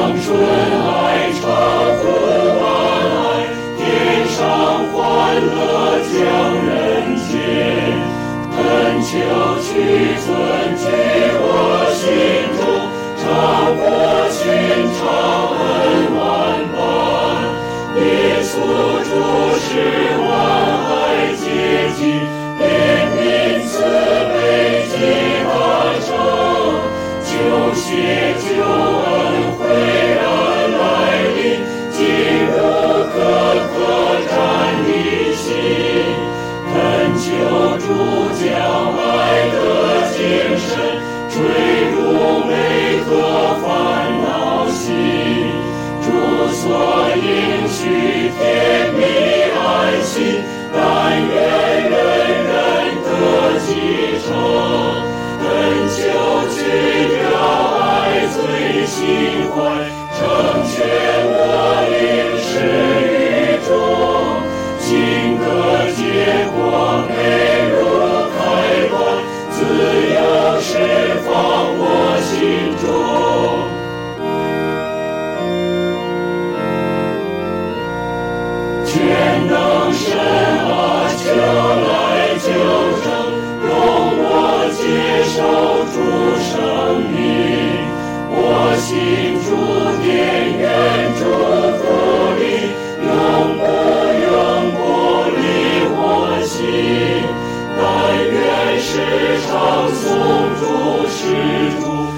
春来长河万来，天上欢乐降人间。恳求屈尊居我心中，超过寻常恩万般。耶稣主是万爱接济，怜悯慈悲济大成，救血救恩辉然来临，进入刻战立心。恳求主将爱的精神坠入每颗烦恼心，主所应许甜蜜安息，但愿人人得继承。恳求去掉爱罪心怀，成全我灵视与众，性格结果美如开关，自由释放我心中。全能神啊，求来纠正，容我接受主生命。我心主典愿祝福你，永不离我心。但愿时常颂主施主，